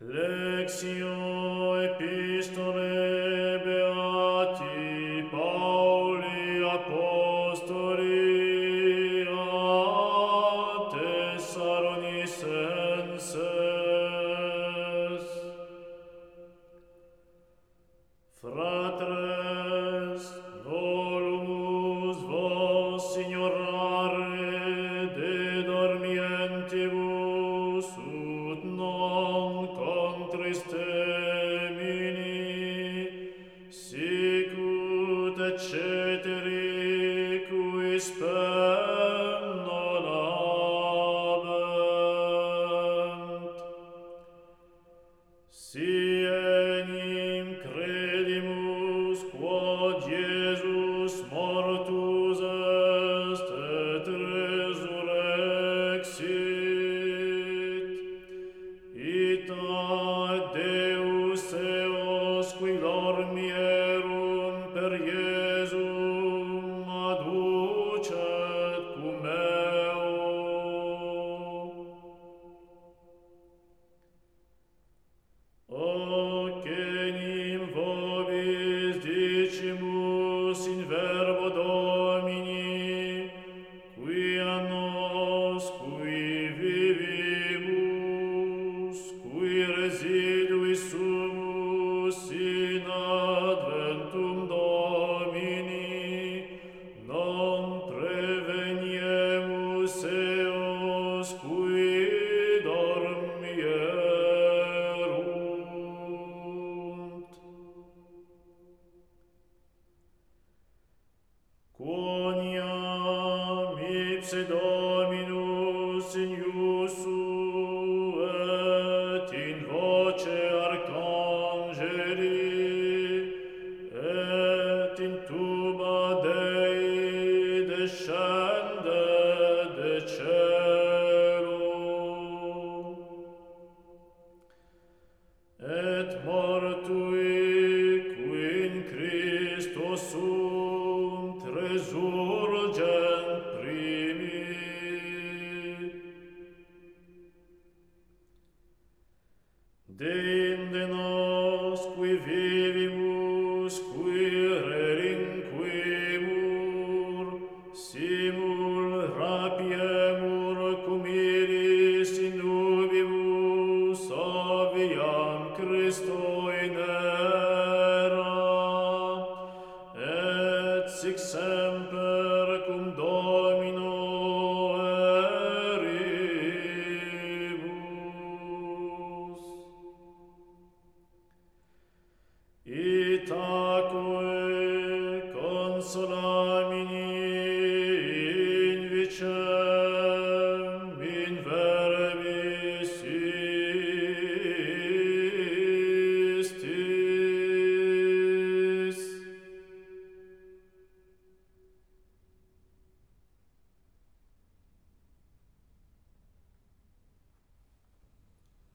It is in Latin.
Lectio Epistolae Beati Pauli Apostoli a Thessalonicenses. Fratres, volumus vos signorare de dormientibus ut non contristemini, sic ut etceteri cui spem non habent. Si enim credimus quod Iesus mortus est et resurrexit, ita Deus eos qui dormierum per Iesum adducet cum eo. Hoc enim vobis dicimus in verbo Domini, quia nos, qui vivimus, qui residui sumus in adventum Domini, non preveniemus eos qui dormierunt. Quoniam ipse Dominus in iussu et in voce archangeli et in tuba Dei descendet de cielo. Et mortui qui in Christo sunt resurgent primi. Deinde nos qui vivimus, qui relinquimur, simul rapiemur cum iris in nubibus aviam Christo in aera, et sic semper cum Domino erimus. Itaque consola